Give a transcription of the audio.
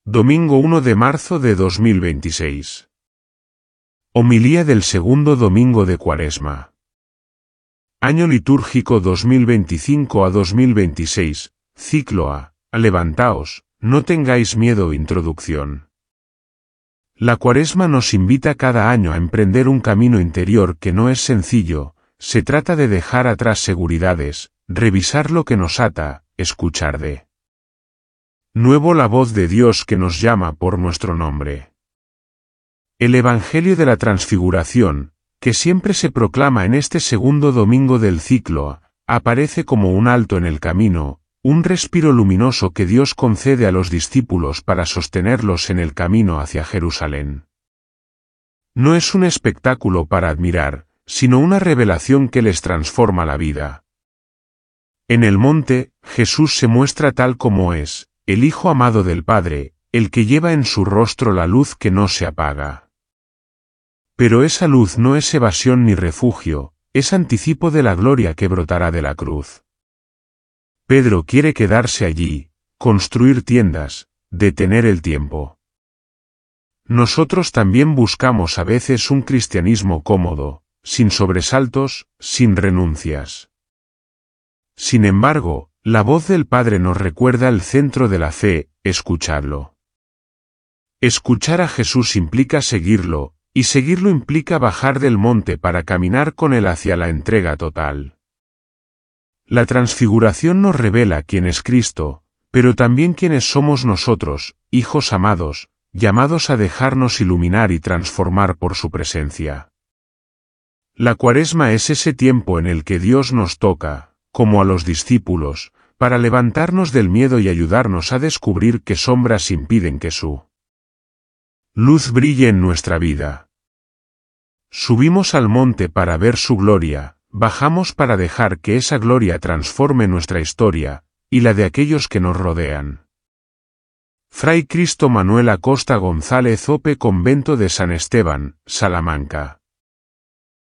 Domingo 1 de marzo de 2026. Homilía del segundo domingo de Cuaresma. Año litúrgico 2025 a 2026, ciclo A. Levantaos, no tengáis miedo. Introducción. La Cuaresma nos invita cada año a emprender un camino interior que no es sencillo. Se trata de dejar atrás seguridades, revisar lo que nos ata, escuchar de nuevo la voz de Dios que nos llama por nuestro nombre. El Evangelio de la Transfiguración, que siempre se proclama en este segundo domingo del ciclo, aparece como un alto en el camino, un respiro luminoso que Dios concede a los discípulos para sostenerlos en el camino hacia Jerusalén. No es un espectáculo para admirar, sino una revelación que les transforma la vida. En el monte, Jesús se muestra tal como es, el Hijo amado del Padre, el que lleva en su rostro la luz que no se apaga. Pero esa luz no es evasión ni refugio, es anticipo de la gloria que brotará de la cruz. Pedro quiere quedarse allí, construir tiendas, detener el tiempo. Nosotros también buscamos a veces un cristianismo cómodo, sin sobresaltos, sin renuncias. Sin embargo, la voz del Padre nos recuerda el centro de la fe, escucharlo. Escuchar a Jesús implica seguirlo, y seguirlo implica bajar del monte para caminar con Él hacia la entrega total. La transfiguración nos revela quién es Cristo, pero también quiénes somos nosotros, hijos amados, llamados a dejarnos iluminar y transformar por su presencia. La Cuaresma es ese tiempo en el que Dios nos toca, como a los discípulos, para levantarnos del miedo y ayudarnos a descubrir qué sombras impiden que su luz brille en nuestra vida. Subimos al monte para ver su gloria, bajamos para dejar que esa gloria transforme nuestra historia, y la de aquellos que nos rodean. Fray Cristo Manuel Acosta González, OP, Convento de San Esteban, Salamanca.